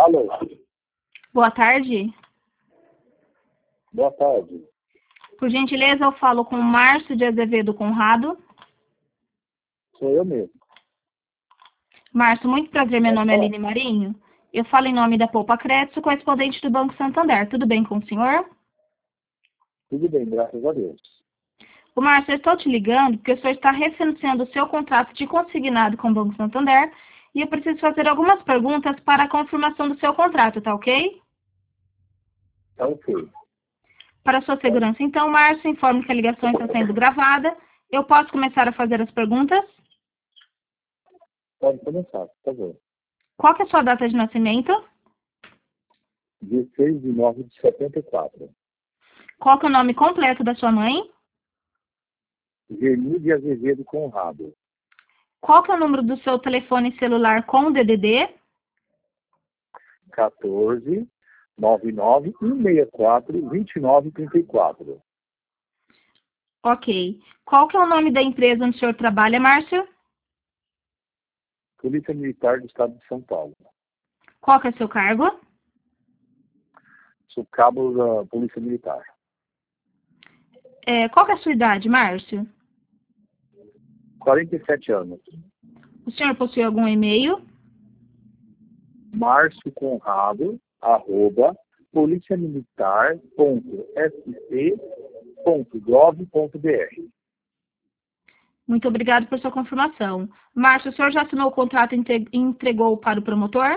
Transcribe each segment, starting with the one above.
Alô, Boa tarde. boa tarde. Por gentileza, eu falo com o Márcio de Azevedo Conrado. Sou eu mesmo. Márcio, muito prazer, meu nome é Aline Marinho. Eu falo em nome da Poupa Crédito, correspondente do Banco Santander. Tudo bem com o senhor? Tudo bem, graças a Deus. O Márcio, eu estou te ligando porque o senhor está refinanciando o seu contrato de consignado com o Banco Santander e eu preciso fazer algumas perguntas para a confirmação do seu contrato, tá ok? Tá ok. Para sua segurança, então, Márcio, informe que a ligação está sendo gravada. Eu posso começar a fazer as perguntas? Pode começar, por favor. Qual que é a sua data de nascimento? 16/9/74. Qual que é o nome completo da sua mãe? Germir de Azevedo Conrado. Qual que é o número do seu telefone celular com o DDD? 14 99 164 2934. Ok. Qual que é o nome da empresa onde o senhor trabalha, Márcio? Polícia Militar do Estado de São Paulo. Qual que é o seu cargo? Sou cabo da Polícia Militar. Qual que é a sua idade, Márcio? 47 anos. O senhor possui algum e-mail? Márcio Conrado, @policiamilitar.sc.gov.br. Muito obrigado por sua confirmação. Márcio, o senhor já assinou o contrato e entregou para o promotor?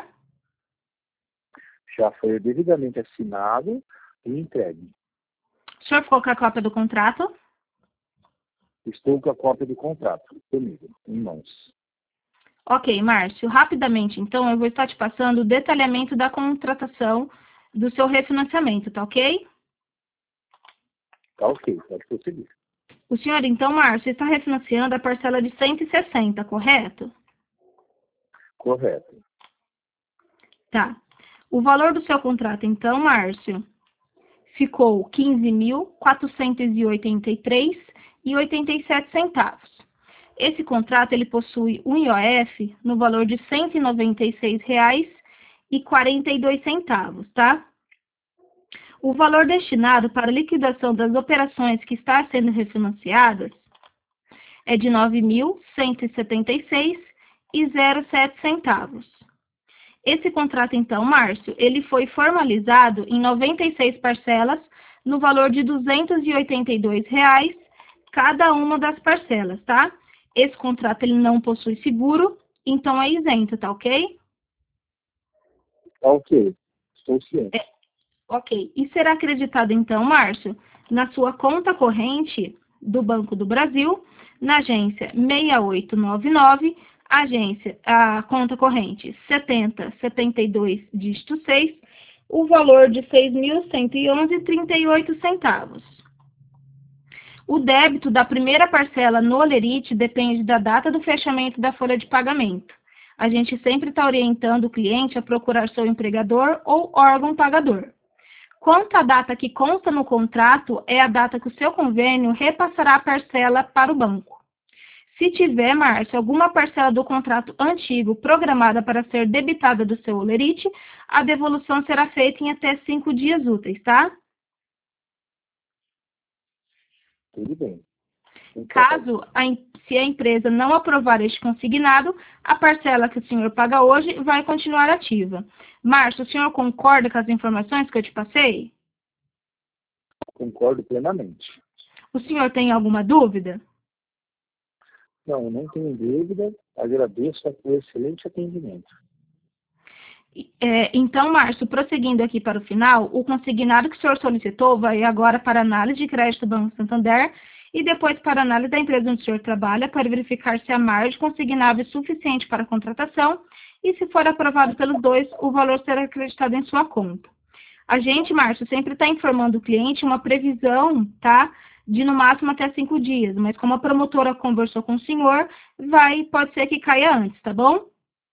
Já foi devidamente assinado e entregue. O senhor ficou com a cópia do contrato? Estou com a cópia do contrato comigo, em mãos. Ok, Márcio. Rapidamente, então, eu vou estar te passando o detalhamento da contratação do seu refinanciamento, tá ok? Tá ok, pode prosseguir. O senhor, então, Márcio, está refinanciando a parcela de 160, correto? Correto. Tá. O valor do seu contrato, então, Márcio, ficou R$ 15.483,87. Esse contrato ele possui um IOF no valor de R$ 196,42, tá? O valor destinado para a liquidação das operações que está sendo refinanciadas é de R$ 9.176,07. Esse contrato, então, Márcio, ele foi formalizado em 96 parcelas no valor de R$ 282 cada uma das parcelas, tá? Esse contrato ele não possui seguro, então é isento, tá ok? Tá ok, estou ciente. Ok. E será acreditado, então, Márcio, na sua conta corrente do Banco do Brasil, na agência 6899, a conta corrente 7072, dígito 6, o valor de R$ 6.111,38. O débito da primeira parcela no Olerite depende da data do fechamento da folha de pagamento. A gente sempre está orientando o cliente a procurar seu empregador ou órgão pagador. Quanto à data que consta no contrato, é a data que o seu convênio repassará a parcela para o banco. Se tiver, Márcio, alguma parcela do contrato antigo programada para ser debitada do seu Olerite, a devolução será feita em até 5 dias úteis, tá? Tudo bem. Caso se a empresa não aprovar este consignado, a parcela que o senhor paga hoje vai continuar ativa. Márcio, o senhor concorda com as informações que eu te passei? Concordo plenamente. O senhor tem alguma dúvida? Não, não tenho dúvida. Agradeço o excelente atendimento. Então, Márcio, prosseguindo aqui para o final, o consignado que o senhor solicitou vai agora para análise de crédito do Banco Santander e depois para análise da empresa onde o senhor trabalha para verificar se a margem consignável é suficiente para a contratação e, se for aprovado pelos dois, o valor será acreditado em sua conta. A gente, Márcio, sempre está informando o cliente uma previsão, tá? De no máximo até 5 dias, mas como a promotora conversou com o senhor, pode ser que caia antes, tá bom?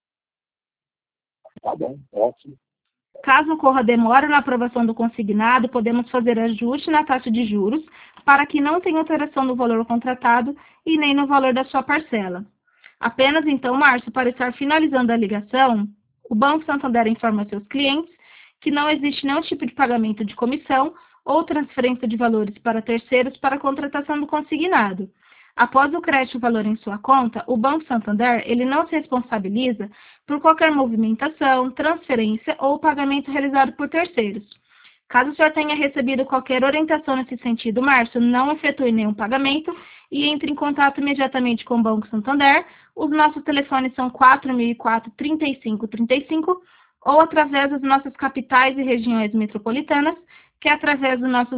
Tá bom, ótimo. Caso ocorra demora na aprovação do consignado, podemos fazer ajuste na taxa de juros para que não tenha alteração no valor contratado e nem no valor da sua parcela. Apenas então, Márcio, para estar finalizando a ligação, O Banco Santander informa seus clientes que não existe nenhum tipo de pagamento de comissão ou transferência de valores para terceiros para a contratação do consignado. Após o crédito valor em sua conta, o Banco Santander ele não se responsabiliza por qualquer movimentação, transferência ou pagamento realizado por terceiros. Caso o senhor tenha recebido qualquer orientação nesse sentido, Márcio, não efetue nenhum pagamento e entre em contato imediatamente com o Banco Santander. Os nossos telefones são 4004-3535 ou através das nossas capitais e regiões metropolitanas, que é através do nosso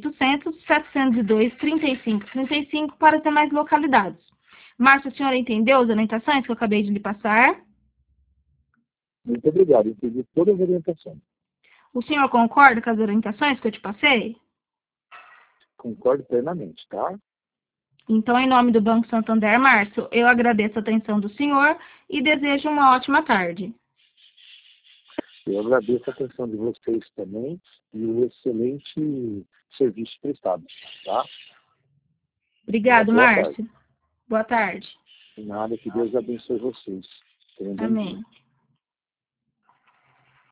0800-702-3535 para as demais localidades. Márcio, a senhora entendeu as orientações que eu acabei de lhe passar? Muito obrigado, entendi todas as orientações. O senhor concorda com as orientações que eu te passei? Concordo plenamente, tá? Então, em nome do Banco Santander, Márcio, eu agradeço a atenção do senhor e desejo uma ótima tarde. Eu agradeço a atenção de vocês também e o excelente serviço prestado, tá? Obrigado, Boa Márcio. tarde. Boa tarde. De nada, que Deus abençoe vocês. Tenham um bom dia. Amém.